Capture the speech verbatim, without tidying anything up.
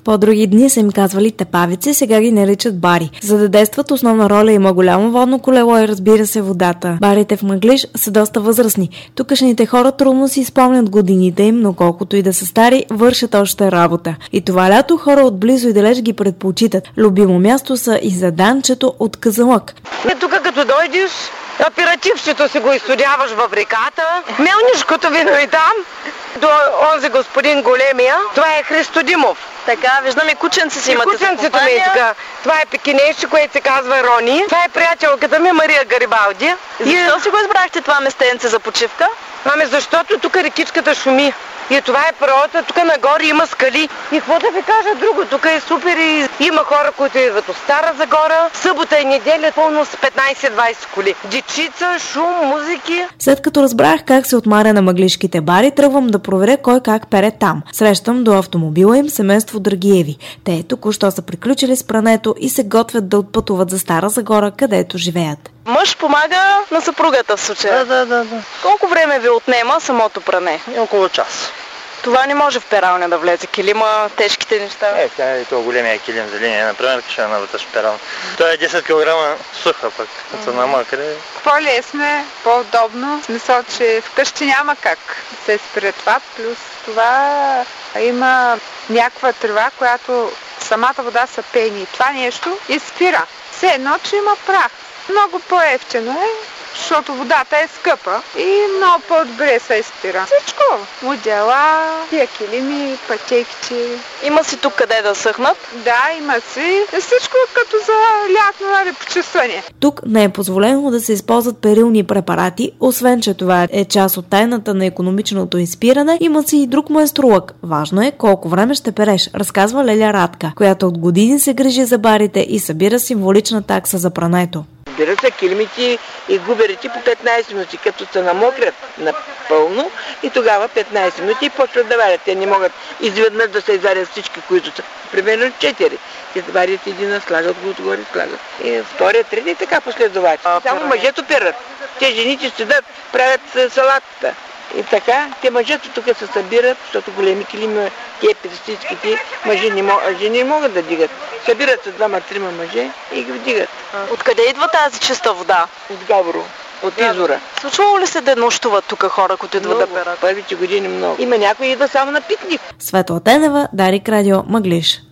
По-други дни са им казвали тепавици, сега ги наричат бари. За да действат основна роля има голямо водно колело и разбира се водата. Барите в Мъглиж са доста възрастни. Тукашните хора трудно си спомнят годините им, но колкото и да са стари, вършат още работа. И това лято хора отблизо и далеч ги предпочитат. Любимо място са и за данчето от Казанлък. Тук като дойдеш, аперативчето си го изстудяваш в реката, мелнишкото вино и там, до онзи господин големия, това е Христо Димов. Така, виждам и кученце си имате за компания. Кученцето ми е така. Това е пекинейче, което се казва Рони. Това е приятелката ми Мария Гарибалди. Защо и... си го избрахте това местенце за почивка? Ами защото тук рекичката шуми. И това е природата, тук нагоре има скали. И какво да ви кажа друго, тук е супер и има хора, които идват от Стара Загора. Събота и неделя пълно с петнайсет-двайсет коли. Дичица, шум, музики. След като разбрах как се отмаря на мъглишките бари, тръгвам да проверя кой как пере там. Срещам до автомобила им семейство Драгиеви. Те току-що са приключили с прането и се готвят да отпътуват за Стара Загора, където живеят. Мъж помага на съпругата в случая. Да, да, да, да. Колко време ви отнема самото пране? Около час. Това не може в пералня да влезе. Килима, тежките неща. Е, тя е това големия килим за линия, например, ще е навътре пералня. Това е десет килограма суха пък, като намакре. По-лесно е, по-удобно. В смисъл, че вкъщи няма как се спре това. Плюс това има някаква трева, която самата вода са пени. Това нещо изпира. Все едно, че има прах. Много по-евтино е, защото водата е скъпа и много по-добре се изпира. Всичко. Модела, тия килими, пътеките. Има си тук къде да съхнат? Да, има си. Всичко като за лятно, нали, почистване. Тук не е позволено да се използват перилни препарати, освен че това е част от тайната на икономичното изпиране, има си и друг майструък. Важно е колко време ще переш, разказва Леля Радка, която от години се грижи за барите и събира символична такса за прането. Берат се килимите и губерите по петнайсет минути, като се намокрят напълно и тогава петнайсет минути и почват да варят. Те не могат изведнъж да се изварят всички, които са. Примерно четири. Те варят един, слагат го отгоре, слагат. И втория, трети и така последователно. Само мъжето перат. Те жените седат, правят салатата. И така, те мъжето тук се събират, защото големи килими, те пристичките, мъжи не могат, жени не могат да дигат. Събират се двама-трима мъже и ги вдигат. Откъде идва тази чиста вода? От Габро, от извора. Случвало ли се да нощуват тук хора, които идват да перат? Първите години много. Има някой идва само на пикник. Светла Тенева, Дарик Радио, Мъглиж.